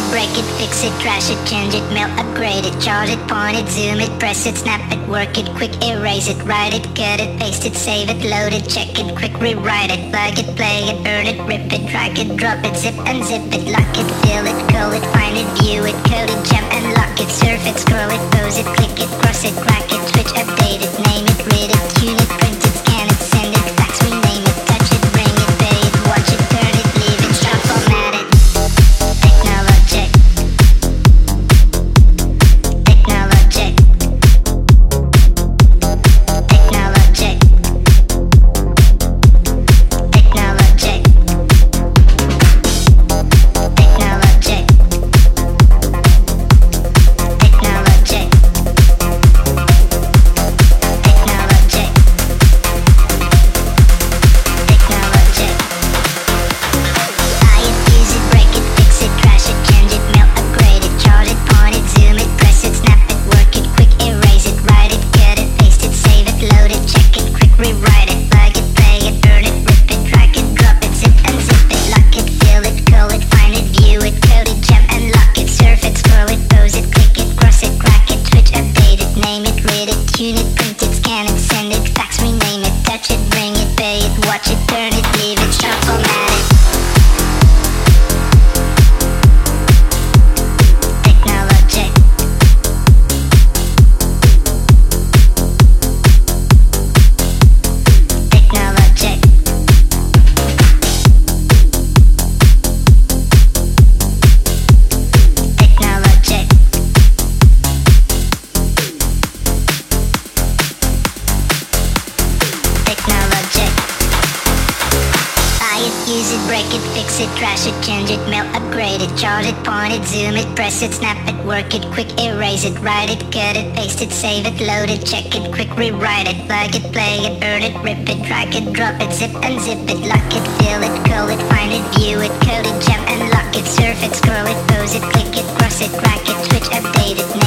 break it, fix it, trash it, change it, mail, upgrade it, charge it, point it, zoom it, press it, snap it, work it, quick erase it, write it, cut it, paste it, save it, load it, check it, quick rewrite it, plug it, play it, burn it, rip it, drag it, drop it, zip unzip it, lock it, fill it, call it, find it, view it, code it, jump and lock it, surf it, scroll it, pose it, click it, cross it, crack it, switch, update it, name it, read it, tune it, print it, scan it, send it, fax, rename it, touch it, bring it, pay it, watch it, turn it, leave it, stop, format it. Technologic. Technologic. Technologic. Technologic. Technologic. Technologic. Technologic. Technologic. Buy it, use it, break it, fix it, trash it, change it, mail, upgrade it, charge it, point it, zoom it, press it, snap it, work it, quick erase it, write it, cut it, paste it, save it, load it, check it, quick rewrite it, plug it, play it, burn it, rip it, drag it, drop it, zip unzip it, lock it, fill it, call it, find it, view it, code it, jump and lock it, surf it, scroll it, pose it, click it, cross it, crack it, switch, update it, name it, read it, tune it, print it, scan it, send it, fax, rename it, touch it, bring it, pay it, watch it, turn it, leave it, stop, format it. Technologic. Technologic. Technologic. Technologic. Buy it, use it, break it, fix it, trash it, change it, mail, upgrade it, charge it, point it, zoom it, press it, snap it, work it, quick erase it, write it, cut it, paste it, save it, load it, check it, quick rewrite it, plug it, play it, burn it, rip it, drag it, drop it, zip unzip it, lock it, fill it, call it, find it, view it, code it, jump and lock it, surf it, scroll it, pose it, click it, cross it, crack it, switch, update it,